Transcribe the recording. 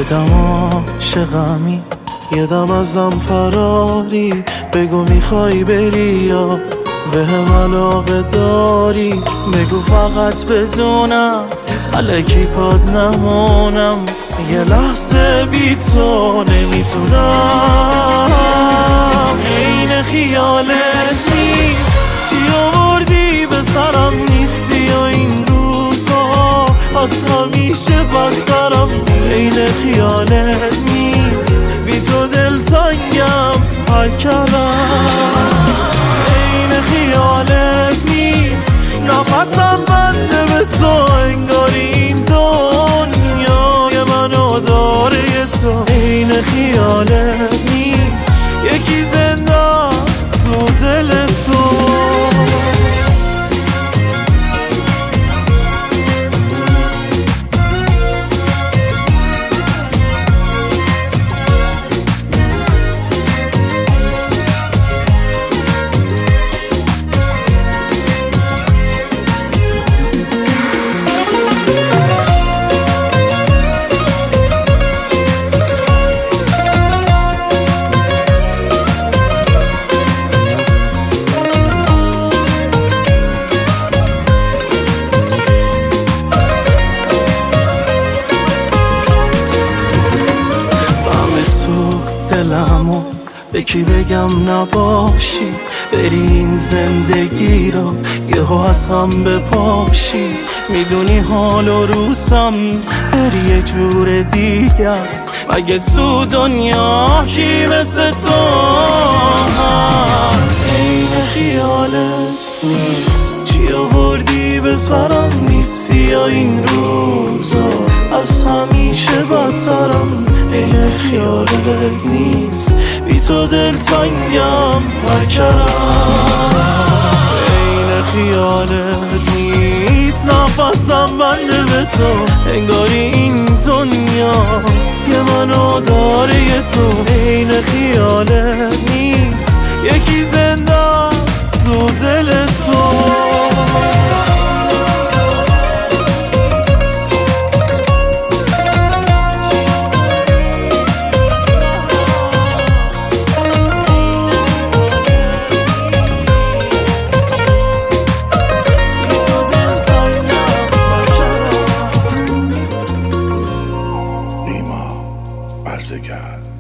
یه دم عاشقمی، یه دم ازم فراری. بگو میخوای بری یا به هم علاقه داری؟ بگو فقط بدونم الکی پاد نمونم. یه لحظه بی تو نمیتونم. عین خیالت نیست، چی آوردی به سرم نیستی و این روزا از همیشه بدترم. عین خیالت نیست، بی تو دلتنگم هر کلم. عین خیالت نیست، نفسم بنده به تو، انگاری این دنیای منو داره تو. عین خیالت نیست، یکی زنده است تو دل تو. دلمو به کی بگم نباشی؟ بری این زندگی رو یهو از هم بپاشی. میدونی حال و روزم بری یه جور دیگه است. مگه تو دنیا کی مثل تو هست؟ عین خیالت نیست، چی آوردی به سرم نیستی یا این روزا از همیشه بدترم. عین خیالت نیست، بی تو دلتنگم پرکرم. عین خیالت نیست، نفسم بنده به تو، انگاری این دنیا یه منو داره یه تو. عین خیالت نیست، یکی زنده است تو دل تو. نیما برزگر